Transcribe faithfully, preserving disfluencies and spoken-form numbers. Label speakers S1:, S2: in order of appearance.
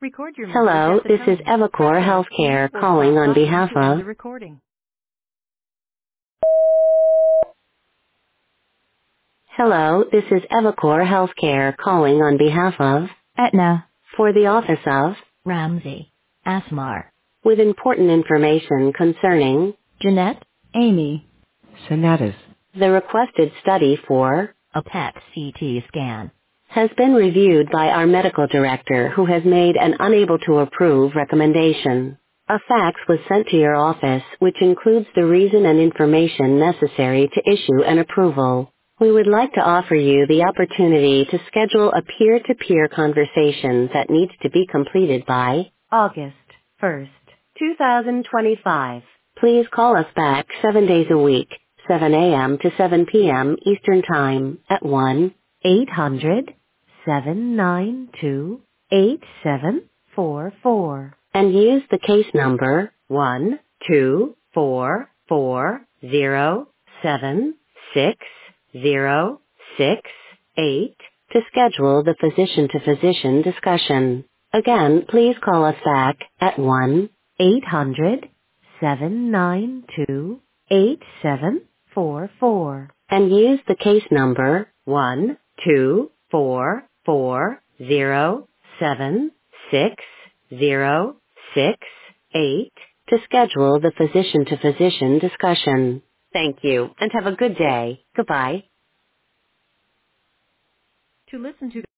S1: Record your message
S2: Hello,
S1: at the
S2: this is
S1: tone. Press
S2: Evacor
S1: any key
S2: Healthcare
S1: or
S2: calling
S1: stop
S2: on
S1: talking
S2: behalf
S1: to end
S2: of.
S1: the recording.
S2: Hello, this is Evacor Healthcare calling on behalf of.
S1: Etna.
S2: For the office of.
S1: Ramsey. Asmar.
S2: With important information concerning.
S1: Jeanette. Amy.
S3: Sonatas.
S2: The requested study for.
S1: A P E T C T scan.
S2: Has been reviewed by our medical director who has made an unable to approve recommendation. A fax was sent to your office which includes the reason and information necessary to issue an approval. We would like to offer you the opportunity to schedule a peer-to-peer conversation that needs to be completed by August first, twenty twenty-five. Please call us back seven days a week, seven a.m. to seven p.m. Eastern Time at one eight hundred seven nine two eight seven four four and use the case number one two four four zero seven six zero six eight to schedule the physician-to-physician discussion. Again, please call us back at one eight hundred seven nine two eight seven four four and use the case number one two four four zero seven six zero six eight to schedule the physician-to-physician discussion. Thank you and have a good day. Goodbye.
S1: To listen to